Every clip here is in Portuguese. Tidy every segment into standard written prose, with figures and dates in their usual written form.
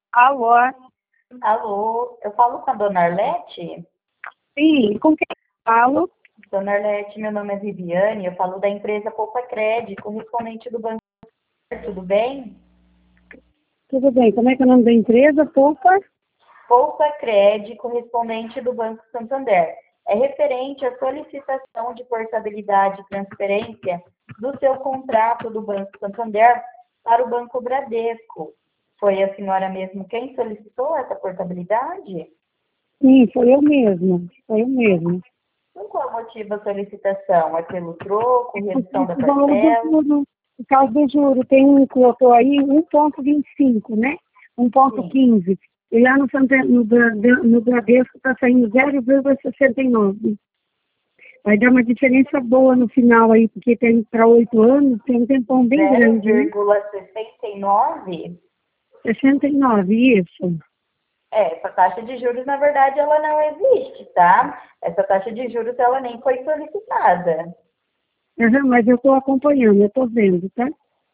Alô? Alô, eu falo com a dona Arlete? Sim, com quem eu falo? Dona Arlete, meu nome é Viviane, eu falo da empresa Poupa Cred, correspondente do Banco, tudo bem? Tudo bem, como é que é o nome da empresa? Poupa? Poupa Cred, correspondente do Banco Santander. É referente à solicitação de portabilidade e transferência do seu contrato do Banco Santander para o Banco Bradesco. Foi a senhora mesmo quem solicitou essa portabilidade? Sim, foi eu mesma. Foi eu mesma. Por qual motivo da solicitação? É pelo troco, redução da O valor do parcela? juro, por causa do juro, tem um que colocou aí 1,25, né? Sim. 1,15. E lá no Bradesco está saindo 0,69. Vai dar uma diferença boa no final aí, porque tem para 8 anos, tem um tempão bem grande, né? 0,69? 69, isso. Essa taxa de juros, na verdade, ela não existe, tá? Essa taxa de juros, ela nem foi solicitada. Uhum, mas eu estou acompanhando, eu estou vendo, tá?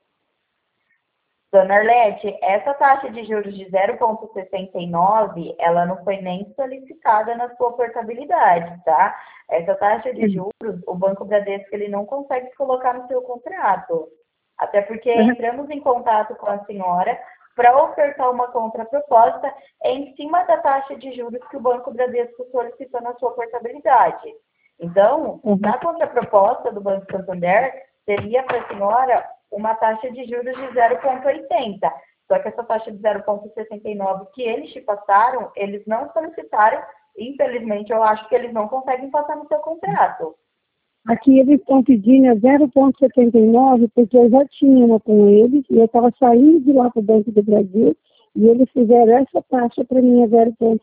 Dona Arlete, essa taxa de juros de 0,69, ela não foi nem solicitada na sua portabilidade, tá? Essa taxa de juros, o Banco Bradesco, ele não consegue colocar no seu contrato. Até porque Uhum. entramos em contato com a senhora para ofertar uma contraproposta em cima da taxa de juros que o Banco Bradesco solicitou na sua portabilidade. Então, Uhum. na contraproposta do Banco Santander, seria para a senhora uma taxa de juros de 0,80. Só que essa taxa de 0,69 que eles te passaram, eles não solicitaram. Infelizmente, eu acho que eles não conseguem passar no seu contrato. Aqui eles estão pedindo 0,79, porque eu já tinha uma com eles, e eu estava saindo de lá para o Banco do Brasil, e eles fizeram essa taxa para mim, é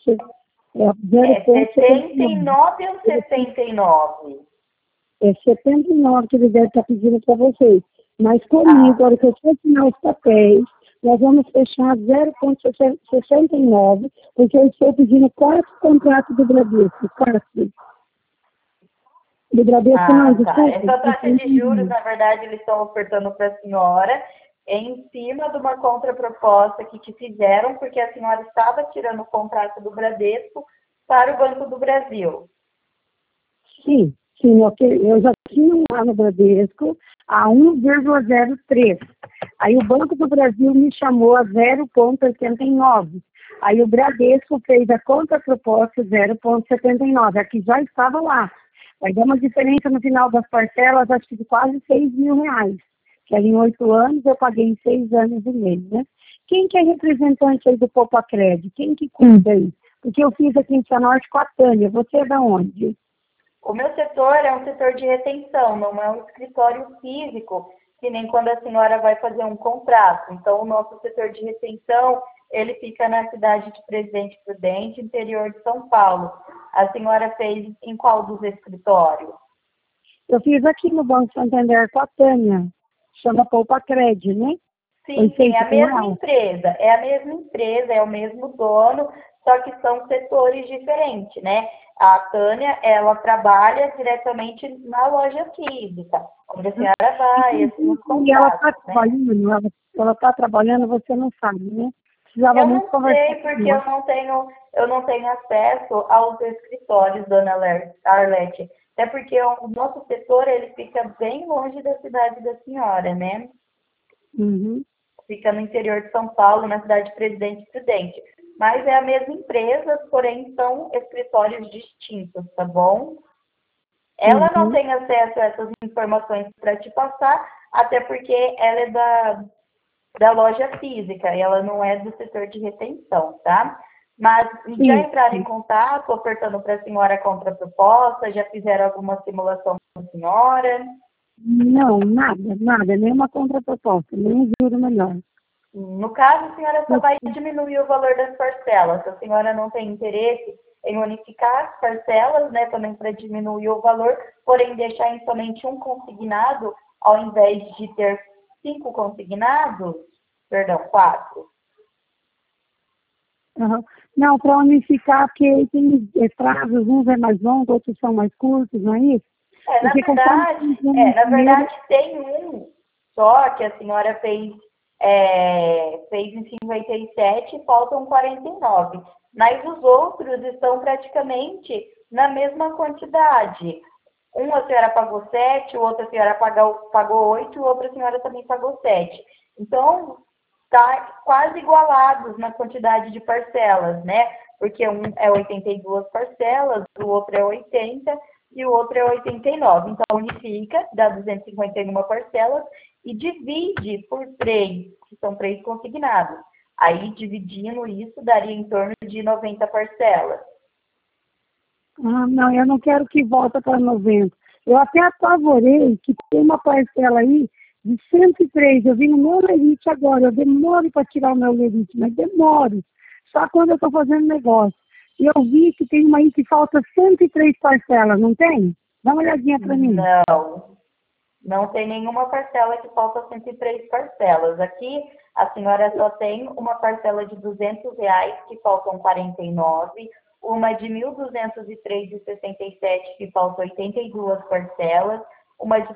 É 0,79. 79 ou 79? É 79 que eles devem estar pedindo para vocês. Mas comigo, Ah, na hora que eu for assinar os papéis, nós vamos fechar 0,69, porque eu estou pedindo 4 contratos do Bradesco, 4. Do Bradesco não, tá. desculpa. Essa taxa de juros, na verdade, eles estão ofertando para a senhora em cima de uma contraproposta que te fizeram, porque a senhora estava tirando o contrato do Bradesco para o Banco do Brasil. Sim, sim, eu já tinha um lá no Bradesco a 1,03. Aí o Banco do Brasil me chamou a 0,89. Aí o Bradesco fez a contraproposta 0,79. Aqui já estava lá. Vai dar uma diferença no final das parcelas, acho que de quase R$ 6.000. Que era em 8 anos, eu paguei em 6 anos e meio, né? Quem que é representante aí do Popacred? Quem que cuida aí? Porque eu fiz aqui em Cianorte com a Tânia. Você é da onde? O meu setor é um setor de retenção, não é um escritório físico, que nem quando a senhora vai fazer um contrato. Então, o nosso setor de retenção, ele fica na cidade de Presidente Prudente, interior de São Paulo. A senhora fez em qual dos escritórios? Eu fiz aqui no Banco Santander com a Tânia. Chama Poupa Cred, né? Foi Sim, sim, é feito a com mesma ela. empresa, é a mesma empresa, é o mesmo dono, só que são setores diferentes, né? A Tânia, ela trabalha diretamente na loja física, onde a senhora vai, assina os E ela está contratos, né? trabalhando, ela está trabalhando, você não sabe, né? Precisava Eu muito não conversar sei, com porque ela. eu não tenho acesso aos escritórios, dona Arlete. Até porque o nosso setor, ele fica bem longe da cidade da senhora, né? Uhum. Fica no interior de São Paulo, na cidade de Presidente Prudente. Mas é a mesma empresa, porém são escritórios distintos, tá bom? Ela não Uhum. tem acesso a essas informações para te passar, até porque ela é da loja física e ela não é do setor de retenção, tá? Mas já Sim, entraram em sim. contato, ofertando para a senhora a contraproposta, já fizeram alguma simulação com a senhora? Não, nada, nada, nenhuma contraproposta, nenhum juro melhor. No caso, a senhora só vai diminuir o valor das parcelas. Se a senhora não tem interesse em unificar as parcelas, né, também para diminuir o valor, porém deixar em somente um consignado, ao invés de ter 5 consignados, perdão, 4. Uhum. Não, para unificar, porque aí tem prazos, uns é mais longo, outros são mais curtos, não é isso? Porque conforme Na dinheiro. verdade tem um só que a senhora fez fez em 57 e faltam 49. Mas os outros estão praticamente na mesma quantidade. Uma senhora pagou 7, outra senhora pagou 8, outra senhora também pagou 7. Então, está quase igualados na quantidade de parcelas, né? Porque um é 82 parcelas, o outro é 80 e o outro é 89. Então, unifica, dá 251 parcelas e divide por 3, que são 3 consignados. Aí, dividindo isso, daria em torno de 90 parcelas. Ah, não, eu não quero que volte para 90. Eu até apavorei que tem uma parcela aí de 103. Eu vi no meu lerite agora. Eu demoro para tirar o meu lerite, mas demoro. Só quando eu estou fazendo negócio. E eu vi que tem uma aí que falta 103 parcelas, não tem? Dá uma olhadinha para mim. Não tem nenhuma parcela que falta 103 parcelas. Aqui, a senhora só tem uma parcela de R$200, que faltam 49, uma de R$ 1.203,67, que faltam 82 parcelas, uma de R$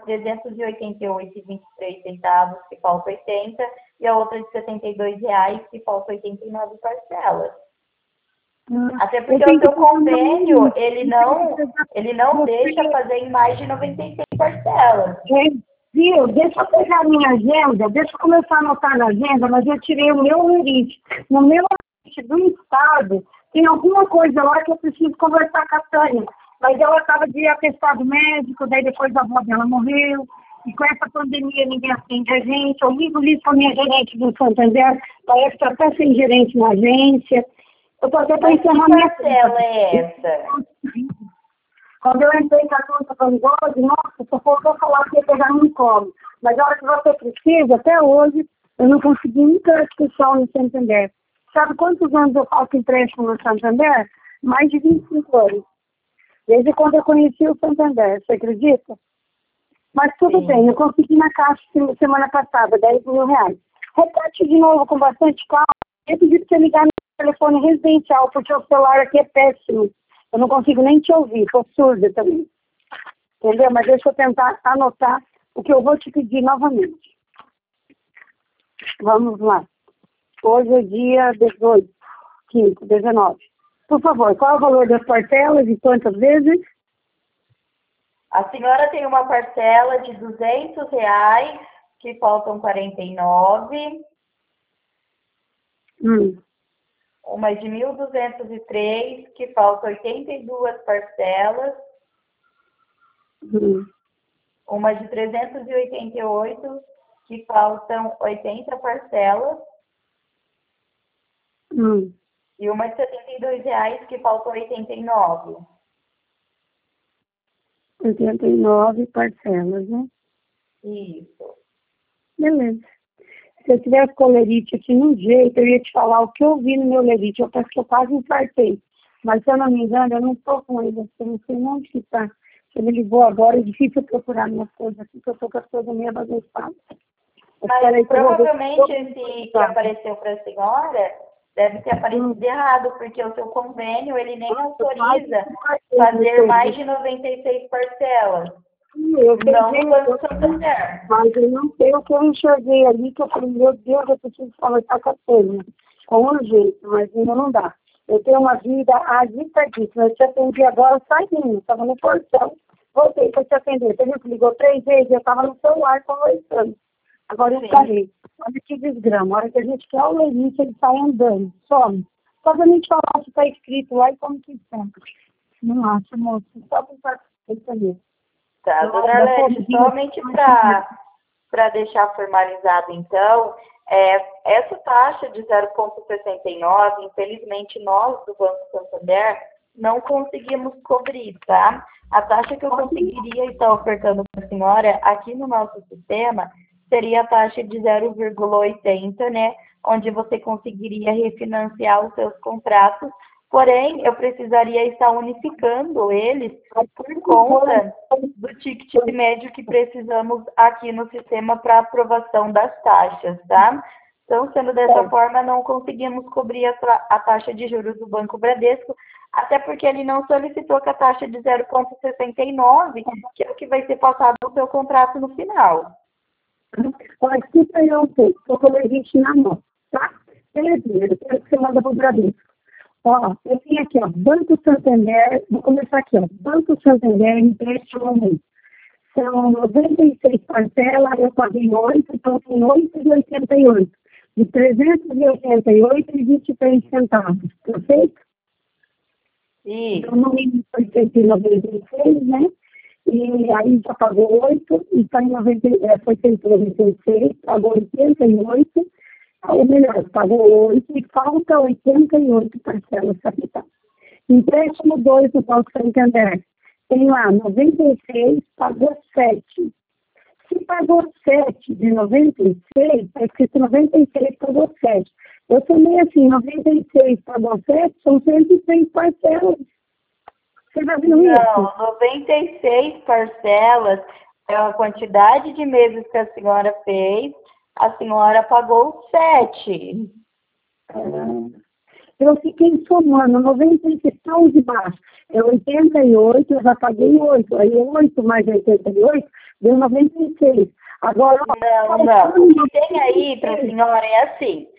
388,23, que faltam 80, e a outra de R$ 72, que faltam 89 parcelas. Até porque o seu convênio, ele não deixa fazer em mais de 96 parcelas. Viu? Deixa eu pegar a minha agenda, deixa eu começar a anotar na agenda, mas eu tirei o meu lerite. No meu lerite do estado, tem alguma coisa lá que eu preciso conversar com a Tânia. Mas ela estava de atestado médico, daí depois a avó dela morreu. E com essa pandemia ninguém atende a gente. Eu ligo ali com a minha gerente do Santander, parece que está até sem gerente na agência. Eu estou até para encerrar minha parcela é essa? Quando eu entrei com a conta Vanguard, nossa, só faltou falar que ia pegar no colo. Mas a hora que você precisa, até hoje, eu não consegui nunca discussão no Santander. Sabe quantos anos eu faço empréstimo no Santander? Mais de 25 anos. Desde quando eu conheci o Santander, você acredita? Mas tudo bem, eu consegui na caixa semana passada, R$10.000. Repete de novo com bastante calma. Eu pedi para você ligar no telefone residencial, porque o celular aqui é péssimo. Eu não consigo nem te ouvir, estou surda também. Entendeu? Mas deixa eu tentar anotar o que eu vou te pedir novamente. Vamos lá. Hoje é dia 18, 5, 19. Por favor, qual é o valor das parcelas e quantas vezes? A senhora tem uma parcela de R$200, que faltam 49. Uma de 1.203, que faltam 82 parcelas. Uma de 388, que faltam 80 parcelas. E uma de R$72, que faltam 89. 89 parcelas, né? Isso. Beleza. Se eu tivesse com lerite aqui no jeito, eu ia te falar o que eu vi no meu lerite. Eu penso que eu quase infartei. Mas se eu não me engano, eu não estou com ele. Eu não sei onde que está. Você me ligou agora, é difícil procurar minhas coisas aqui, porque eu estou com as coisas meio bagunçadas. Mas provavelmente esse que apareceu para a senhora deve ter aparecido errado, porque o seu convênio, ele nem autoriza fazer mais de 96 parcelas. Eu não no Banco Santander. Mas eu não sei o que eu enxerguei ali, que eu falei, meu Deus, eu preciso conversar com a Tânia. Com urgência, mas ainda não dá. Eu tenho uma vida agitadíssima. Eu te atendi agora saindo, estava no portão, voltei para te atender. Você viu que ligou 3 vezes, eu estava no celular conversando. Agora eu parei. Olha que desgrama. A hora que a gente quer o lerite, ele sai andando, some. Só para a gente falar se está escrito lá e como que está. Não acho, moço. Só para saber. Tá, dona Lete, somente para deixar formalizado, então, essa taxa de 0,69, infelizmente, nós do Banco Santander não conseguimos cobrir, tá? A taxa que eu conseguiria estar ofertando para a senhora aqui no nosso sistema seria a taxa de 0,80, né? Onde você conseguiria refinanciar os seus contratos. Porém, eu precisaria estar unificando eles por conta do ticket médio que precisamos aqui no sistema para aprovação das taxas, tá? Então, sendo dessa forma, não conseguimos cobrir a taxa de juros do Banco Bradesco, até porque ele não solicitou com a taxa de 0,69, que é o que vai ser passado no seu contrato no final. Ó, escuta aí um pouco, tô com o registro na mão, tá? Belezinha, depois você manda pro Bradesco. Ó, eu tenho aqui, ó, Banco Santander, vou começar aqui, ó, Banco Santander, empréstimo 1. São 96 parcelas, eu paguei 8, então tem 8,88. De 388,23 centavos, perfeito? Isso. Então, no mínimo foi 196, né? E aí já pagou 8, e está em 90, foi 196, pagou 88, ou melhor, pagou 8 e falta 88 parcelas capital. Empréstimo 2 do Banco Santander. Tem lá 96, pagou 7. Se pagou 7 de 96, está escrito 96, pagou 7. Eu tomei assim, 96, pagou 7, são 106 parcelas. Você já viu isso? Não, 96 parcelas é a quantidade de meses que a senhora fez, a senhora pagou 7. Eu fiquei somando 96 tão de baixo. É 88, eu já paguei 8. Aí 8 mais 88 deu 96. Agora, Não. O que tem aí para a senhora é assim,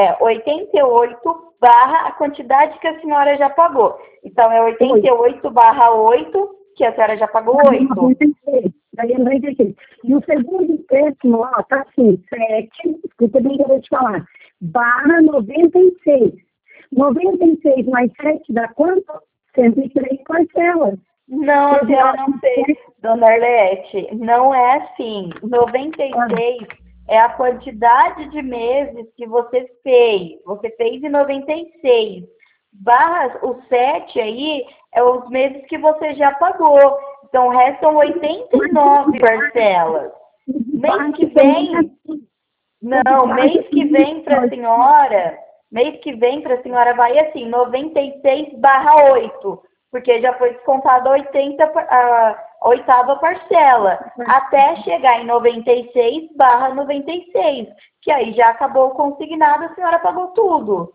88 barra a quantidade que a senhora já pagou. Então, é 88 barra 8, que a senhora já pagou 8. 96. Daí é 96. E o segundo empréstimo, ó, tá assim, 7, escuta bem que eu vou te falar, barra 96. 96 mais 7 dá quanto? 103 parcelas. Não, a senhora não fez, dona Arlete. Não é assim. 96 é a quantidade de meses que você fez. Você fez em 96. Barra o 7 aí é os meses que você já pagou. Então, restam 89 parcelas. Mês que vem... Não, mês que vem para a senhora... Mês que vem para a senhora vai assim, 96 barra 8, porque já foi descontada a oitava parcela, até chegar em 96 barra 96, que aí já acabou o consignado, a senhora pagou tudo.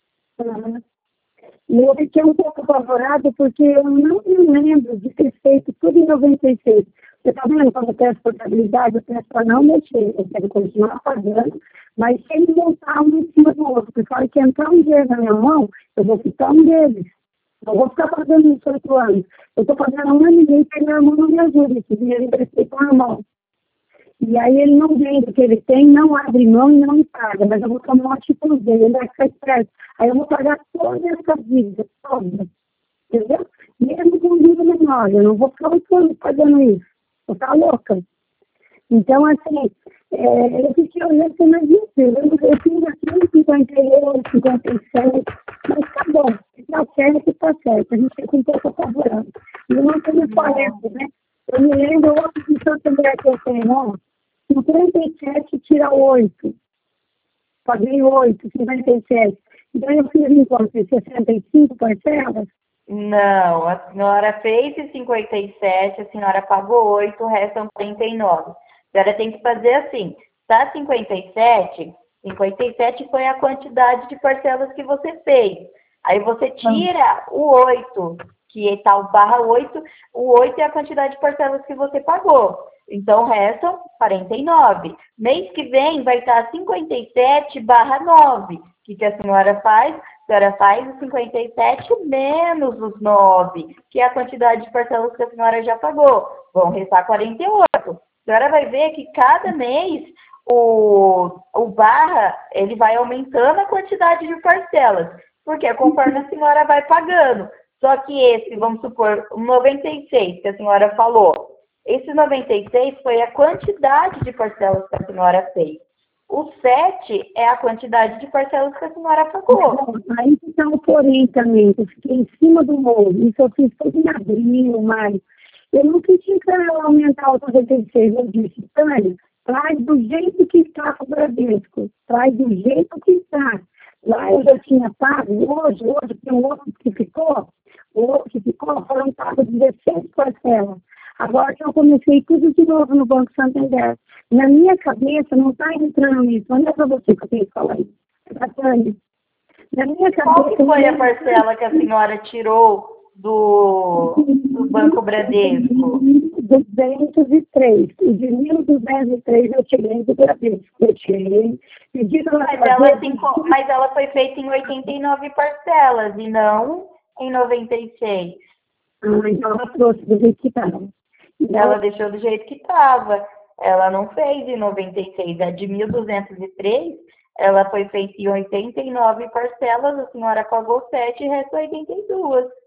E eu fiquei um pouco apavorada porque eu não me lembro de ter feito tudo em 96. Você está vendo, quando eu peço portabilidade, eu peço para não mexer, eu quero continuar pagando, mas sem montar um em cima do outro, porque a hora que entrar um dinheiro na minha mão, eu vou ficar um deles. Eu vou ficar pagando isso 8 anos. Eu estou pagando 1 ano e meio que meu irmão não me ajuda, esse dinheiro eu emprestei para o irmão. E aí ele não vende o que ele tem, não abre mão e não me paga, mas eu vou tomar uma atitude dele, ele vai ficar esperto. Aí eu vou pagar toda essa dívida, toda. Entendeu? Mesmo com dívida menor, eu não vou ficar 8 anos pagando isso. Eu tá louca. Então, assim, eu fiquei olhando assim, mas meu Deus, eu fiz aqui 58, 57, mas tá bom, tá certo, a gente fica um pouco apavorado. E eu não tenho parece, né? Eu me lembro outro de Santander que eu tenho, ó, 57 tira 8, paguei 8, 57. Então eu fiz enquanto 65 parcelas. Não, a senhora fez em 57, a senhora pagou 8, restam 39. A senhora tem que fazer assim, tá 57 foi a quantidade de parcelas que você fez. Aí você tira o 8, que é tal barra 8, o 8 é a quantidade de parcelas que você pagou. Então, restam 49. Mês que vem vai estar 57 barra 9. O que a senhora faz? A senhora faz os 57 menos os 9, que é a quantidade de parcelas que a senhora já pagou. Vão restar 48. A senhora vai ver que cada mês o barra ele vai aumentando a quantidade de parcelas, porque conforme a senhora vai pagando. Só que esse, vamos supor, o 96 que a senhora falou, esse 96 foi a quantidade de parcelas que a senhora fez. O 7 é a quantidade de parcelas que a senhora pagou. Aí está o porém também, eu fiquei em cima do morro. Isso eu fiz todo em abril, maio. Eu não quis aumentar o 96, eu disse, Tânia, traz do jeito que está o Bradesco, traz do jeito que está. Lá eu já tinha pago, hoje tem um outro que ficou, foram pagos 17 parcelas. Agora que eu comecei tudo de novo no Banco Santander. Na minha cabeça não está entrando nisso. Não é para você que eu tenho que falar isso. É para a Tânia. Na minha cabeça... Qual que foi a parcela que a senhora tirou do Banco Bradesco? 1.203. E de 1.203 eu tirei do Bradesco. Eu tirei. Mas ela foi feita em 89 parcelas e não em 96. Então ela trouxe do jeito que estava. Ela deixou do jeito que estava. Ela não fez em 96. A de 1.203, ela foi feita em 89 parcelas, a senhora pagou 7 e restou 82.